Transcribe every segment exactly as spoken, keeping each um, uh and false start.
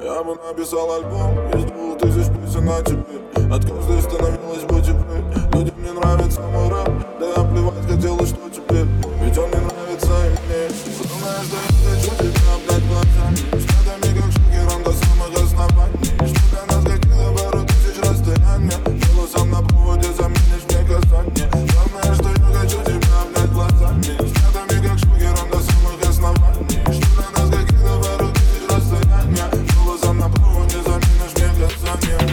Я бы написал альбом из двух тысяч песен о тебе. От каждой становилось бы теплее. Людям не нравится мой рэп, да я плевать хотел, и что теперь. Ведь он не нравится и мне. Главное, что я хочу тебя обдать глазами, взглядами как шокером до самых оснований. Что для нас каких-то пару тысяч расстояния. Голосом на проводе заменишь мне касание. Главное, что я хочу тебя обдать глазами, взглядами как шокером до самых оснований. Что для нас каких-то пару тысяч расстояния. Голосом на проводе заменишь мне касание.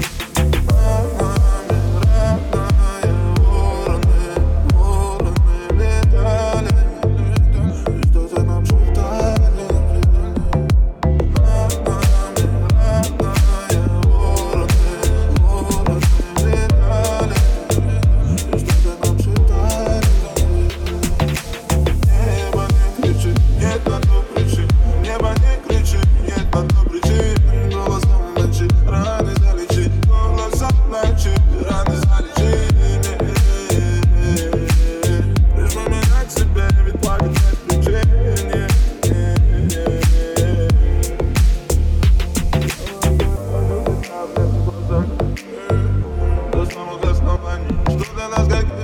Что для нас как